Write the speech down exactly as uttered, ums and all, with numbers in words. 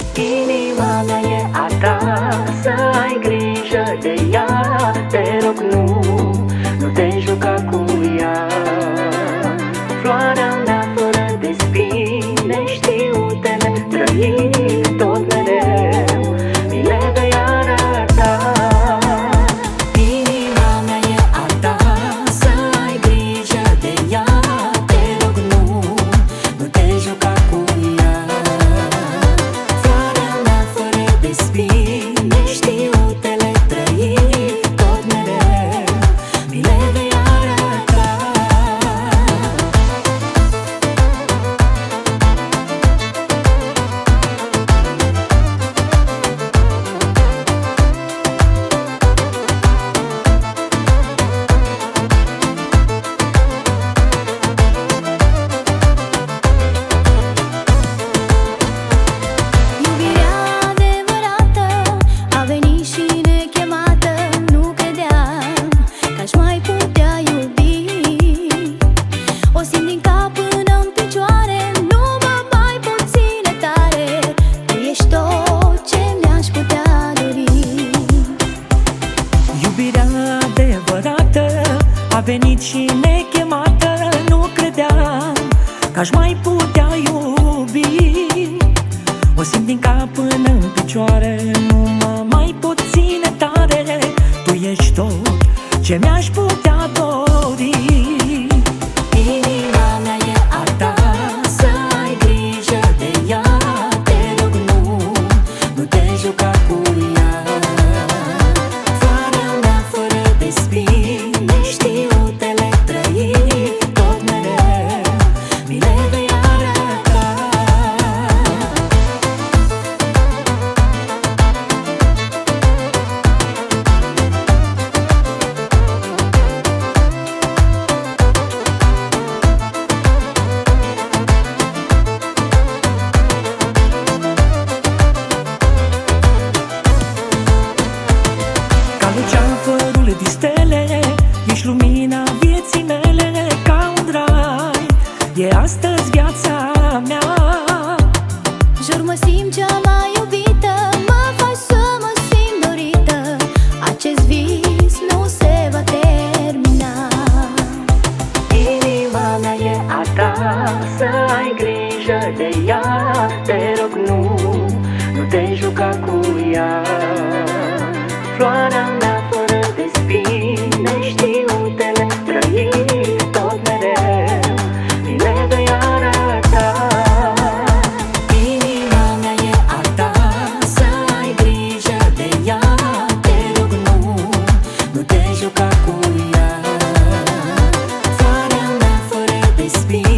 Inima mea e a ta, să ai grijă de ea. Te rog, nu, nu te juca cu ea. Floarea mea fără de spine, știutele trăi tot mereu, mi le vei arăta. Inima mea e a ta, să ai grijă de ea. Te rog, nu, nu te juca cu ea. Floarea mea fără de spine, știutele trăi tot mereu, mi le vei arăta. Iubirea adevărată a venit și nechemată. Nu credeam că aș mai putea iubi. O simt din cap până în picioare, nu mă mai pot ține tare. Tu ești tot ce mi-aș putea dori. Iubirea adevărată a venit și nechemată. Nu credeam că aș mai putea iubi. O simt din cap până în picioare, nu mă mai pot ține tare. Tu ești tot ce mi-aș putea dori. Inima mea e a ta, să ai grijă de ea. Te rog, nu, nu te juca cu ea. Floarea mea fără de spine, știutele trăi tot mereu, mi le vei arăta. Ca luceafărul din stele, ești lumina vieții mele. Ca un rai, e astăzi viața mea. Jur, mă simt cea mai iubită, mă faci să mă simt dorită. Acest vis nu se va termina. Inima mea e a ta, să ai grijă de ea. Te rog, nu, nu te juca cu ea. Floarea mea fără de spine, știutele trăi tot mereu, mi le vei arăta. Inima mea e a ta, să ai grijă de ea. Te rog, nu, nu te juca cu ea. Floarea mea fără de spine,